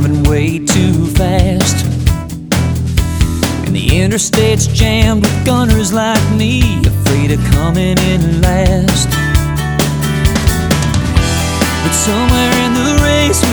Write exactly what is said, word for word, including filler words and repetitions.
driving way too fast, and the interstate's jammed with gunners like me, afraid of coming in last. But somewhere in the race